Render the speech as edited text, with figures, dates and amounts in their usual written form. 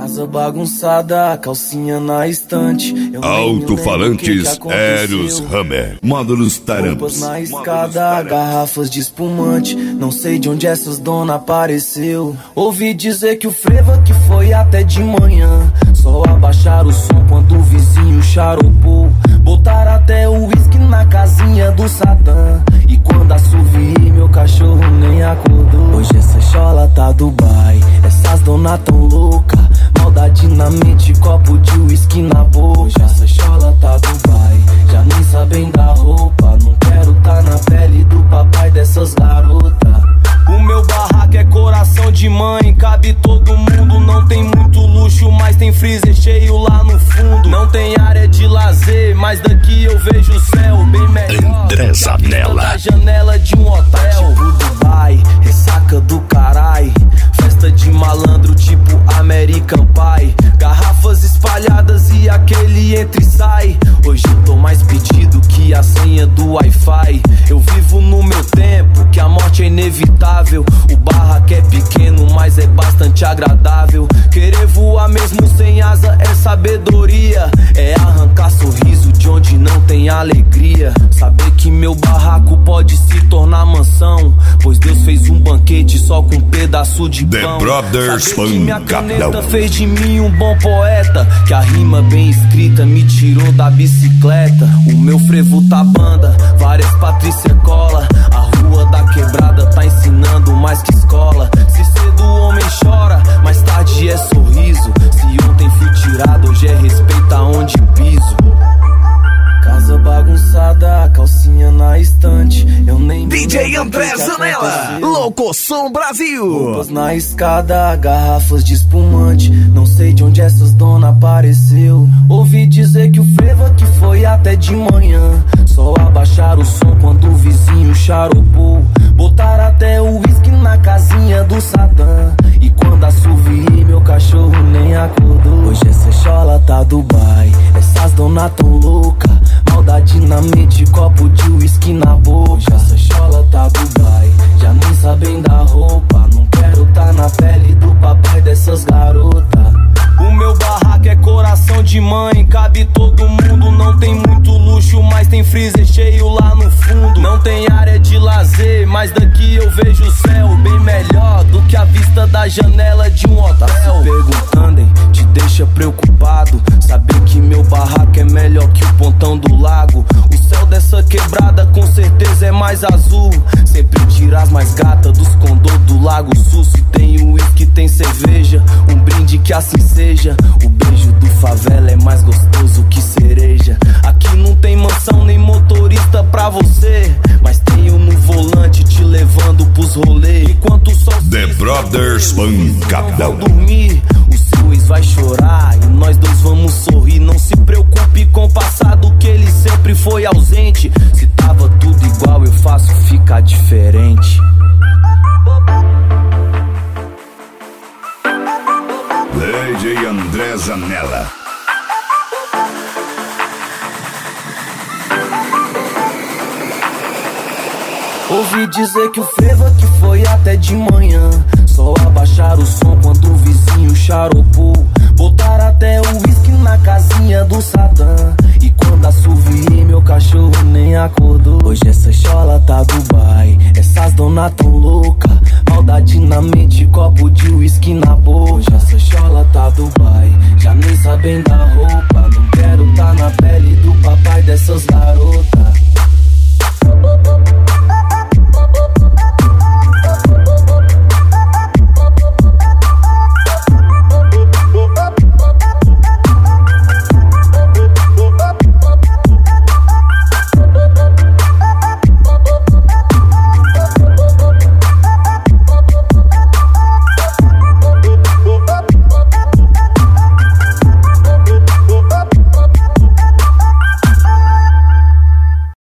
Casa bagunçada, calcinha na estante. Alto-falantes Eros Hammer, módulos Roupas Taramps. na escada, garrafas de espumante. Não sei de onde essas dona apareceu. Ouvi dizer que o frevo que foi até de manhã. Só abaixar o som quando o vizinho charopou. Botar até o uísque na casinha do Satã. E quando assoviei, meu cachorro nem acordou. Hoje essa chola tá Dubai, essas dona tão louca. Maldade na mente, copo de uísque na boca. Hoje essa chola tá Dubai, já nem sabem da roupa. Não quero tá na pele do papai dessas garotas. O meu barraco é coração de mãe, cabe todo mundo. Não tem muito luxo, mas tem freezer cheio lá no fundo. Não tem área de lazer, mas daqui eu vejo o céu bem melhor. André Zanella. Da janela de um hotel. Tipo Dubai, ressaca do carai. Festa de malandro tipo American Pie. Garrafas espalhadas e aquele entra e sai. Hoje eu tô mais pedido que a senha do Wi-Fi. Eu vivo no meu tempo, que a morte é inevitável. O barraco é pequeno, mas é bastante agradável. Querer voar mesmo sem asa é sabedoria. É arrancar sorriso de onde não tem alegria. Saber que meu barraco pode se tornar mansão, pois Deus fez um banquete só com um pedaço de The pão. Brothers Saber que minha caneta Pancadão fez de mim um bom poeta, que a rima bem escrita me tirou da bicicleta. O meu frevo tá banda, várias Patrícia cola. A rua da quebrada tá ensinando mais que escola. Se cedo o homem chora, mais tarde é sorriso. Se ontem fui tirado, hoje é respeito aonde piso. Casa bagunçada, calcinha na estante. Eu nem DJ André Zanella, Locoção Brasil. Roupas na escada, garrafas de espumante. Não sei de onde essas dona apareceu. Ouvi dizer que o frevo que foi até de manhã. Só abaixar o som quando o vizinho charopou. Botar até o uísque na casinha do Satã. E quando assoviei, meu cachorro nem acordou. Hoje essa chola tá Dubai, essas dona tão louca. Maldade na mente, copo de uísque na boca. Essa chola tá Dubai, já nem sabem da roupa. Não quero tá na pele do papai dessas garotas. O meu barraco é coração de mãe, cabe todo mundo. Não tem muito luxo, mas tem freezer cheio lá no fundo. Não tem área de lazer, mas daqui eu vejo o céu bem melhor do que a vista da janela de um hotel. Tá se perguntando, hein? Te deixa preocupado saber que meu barraco é melhor que o pontão do lago. O céu dessa quebrada com certeza é mais azul. Sempre tira as mais gatas dos condô do Lago Sul. Se tem uísque, tem cerveja, um brinde que assim seja. O beijo do favela é mais gostoso que cereja. Aqui não tem mansão nem motorista pra você, mas tenho no volante te levando pros rolês. Enquanto o sol The Brothers Pancadão. dormir, o seu ex vai chorar e nós dois vamos sorrir. Não se preocupe com o passado, que ele sempre foi ausente. Se tava tudo igual, eu faço ficar diferente. DJ André Zanella. Ouvi dizer que o frevo que foi até de manhã. Só abaixar o som quando o vizinho charopou. Botar até o uísque na casinha do Satã. E quando assoviei, meu cachorro nem acordou. Hoje essa chola tá Dubai, essas dona tão louca. Maldade na mente, copo de uísque na boca. Hoje essa chola tá Dubai, já nem sabem da roupa. Não quero tá na pele do papai dessas garotas.